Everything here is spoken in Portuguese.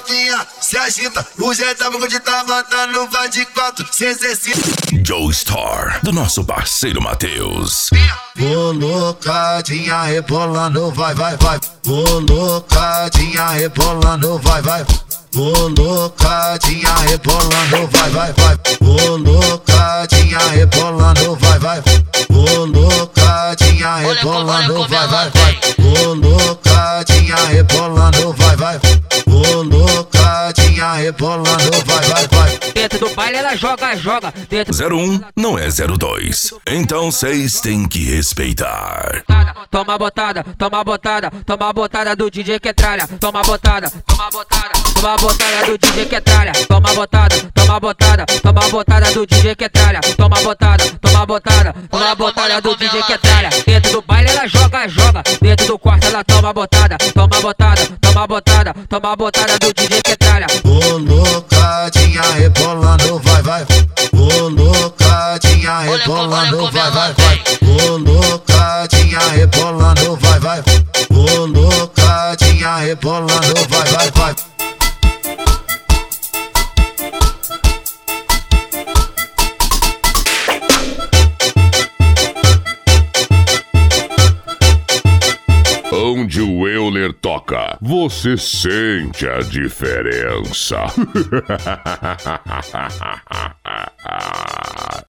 novinha se agita, o GW de tá mandando, vai de 4, se exercita. Joestar, do nosso parceiro Matheus. Colocadinha rebolando, vai, vai, vai. Colocadinha rebolando, vai, vai. Colocadinha rebolando, vai, vai, vai. Colocadinha rebolando, vai, vai. Colocadinha rebolando, vai, vai, vai. Colocadinha rebolando, vai, vai. Colocadinha rebolando, vai, vai, vai. Dentro do baile ela joga, joga. Dentro 01 não é 02. Então cês têm que respeitar. Toma botada, toma botada, toma botada do DJ que é tralha. Toma botada, toma botada, toma botada do DJ que é tralha. Toma botada, toma botada, toma botada do DJ que é tralha. Toma botada, toma botada, toma botada do DJ que é tralha. Dentro do baile ela joga, joga. Dentro do quarto ela toma botada, toma botada, toma botada, toma botada do DJ que é tralha. Colocadinha rebolando, vai, vai. Colocadinha rebolando, vai, vai, vai. Colocadinha rebolando, vai, vai. Colocadinha rebolando, vai, vai, vai. Onde o Euler toca, você sente a diferença.